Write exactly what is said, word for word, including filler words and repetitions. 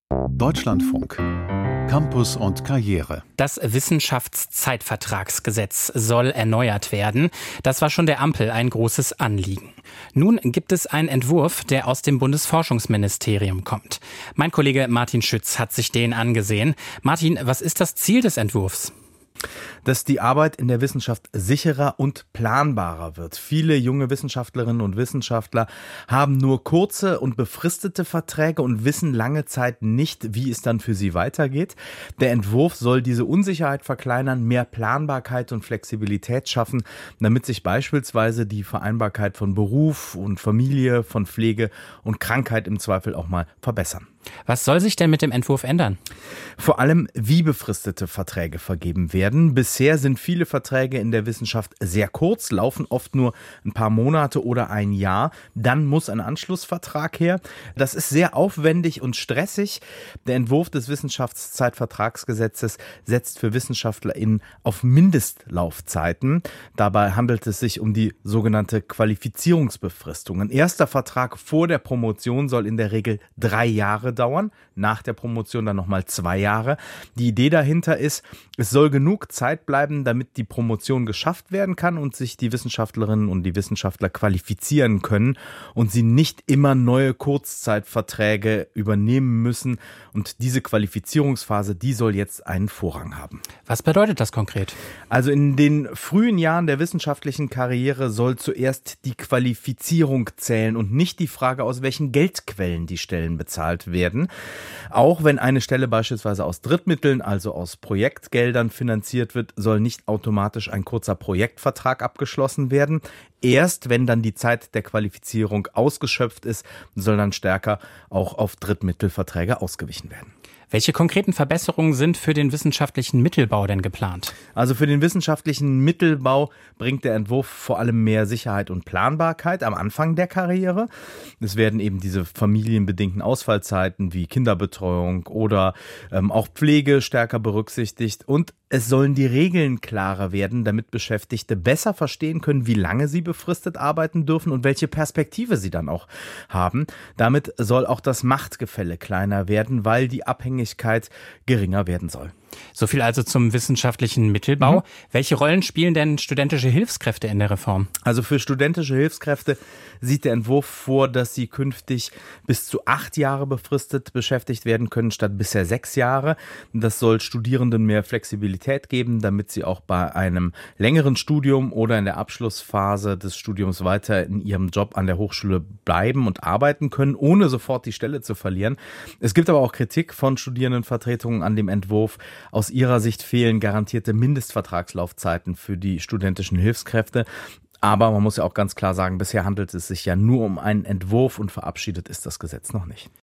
Deutschlandfunk. Campus und Karriere. Das Wissenschaftszeitvertragsgesetz soll erneuert werden. Das war schon der Ampel ein großes Anliegen. Nun gibt es einen Entwurf, der aus dem Bundesforschungsministerium kommt. Mein Kollege Martin Schütz hat sich den angesehen. Martin, was ist das Ziel des Entwurfs? Dass die Arbeit in der Wissenschaft sicherer und planbarer wird. Viele junge Wissenschaftlerinnen und Wissenschaftler haben nur kurze und befristete Verträge und wissen lange Zeit nicht, wie es dann für sie weitergeht. Der Entwurf soll diese Unsicherheit verkleinern, mehr Planbarkeit und Flexibilität schaffen, damit sich beispielsweise die Vereinbarkeit von Beruf und Familie, von Pflege und Krankheit im Zweifel auch mal verbessern. Was soll sich denn mit dem Entwurf ändern? Vor allem, wie befristete Verträge vergeben werden. Bisher sind viele Verträge in der Wissenschaft sehr kurz, laufen oft nur ein paar Monate oder ein Jahr. Dann muss ein Anschlussvertrag her. Das ist sehr aufwendig und stressig. Der Entwurf des Wissenschaftszeitvertragsgesetzes setzt für WissenschaftlerInnen auf Mindestlaufzeiten. Dabei handelt es sich um die sogenannte Qualifizierungsbefristung. Ein erster Vertrag vor der Promotion soll in der Regel drei Jahre dauern, nach der Promotion dann nochmal zwei Jahre. Die Idee dahinter ist, es soll genug Zeit bleiben, damit die Promotion geschafft werden kann und sich die Wissenschaftlerinnen und die Wissenschaftler qualifizieren können und sie nicht immer neue Kurzzeitverträge übernehmen müssen. Und diese Qualifizierungsphase, die soll jetzt einen Vorrang haben. Was bedeutet das konkret? Also in den frühen Jahren der wissenschaftlichen Karriere soll zuerst die Qualifizierung zählen und nicht die Frage, aus welchen Geldquellen die Stellen bezahlt werden. Auch wenn eine Stelle beispielsweise aus Drittmitteln, also aus Projektgeldern finanziert wird, soll nicht automatisch ein kurzer Projektvertrag abgeschlossen werden. Erst wenn dann die Zeit der Qualifizierung ausgeschöpft ist, soll dann stärker auch auf Drittmittelverträge ausgewichen werden. Welche konkreten Verbesserungen sind für den wissenschaftlichen Mittelbau denn geplant? Also für den wissenschaftlichen Mittelbau bringt der Entwurf vor allem mehr Sicherheit und Planbarkeit am Anfang der Karriere. Es werden eben diese familienbedingten Ausfallzeiten wie Kinderbetreuung oder ähm, auch Pflege stärker berücksichtigt und es sollen die Regeln klarer werden, damit Beschäftigte besser verstehen können, wie lange sie befristet arbeiten dürfen und welche Perspektive sie dann auch haben. Damit soll auch das Machtgefälle kleiner werden, weil die Abhängigkeit geringer werden soll. So viel also zum wissenschaftlichen Mittelbau. Mhm. Welche Rollen spielen denn studentische Hilfskräfte in der Reform? Also für studentische Hilfskräfte sieht der Entwurf vor, dass sie künftig bis zu acht Jahre befristet beschäftigt werden können, statt bisher sechs Jahre. Das soll Studierenden mehr Flexibilität geben, damit sie auch bei einem längeren Studium oder in der Abschlussphase des Studiums weiter in ihrem Job an der Hochschule bleiben und arbeiten können, ohne sofort die Stelle zu verlieren. Es gibt aber auch Kritik von Studierendenvertretungen an dem Entwurf. Aus ihrer Sicht fehlen garantierte Mindestvertragslaufzeiten für die studentischen Hilfskräfte. Aber man muss ja auch ganz klar sagen, bisher handelt es sich ja nur um einen Entwurf und verabschiedet ist das Gesetz noch nicht.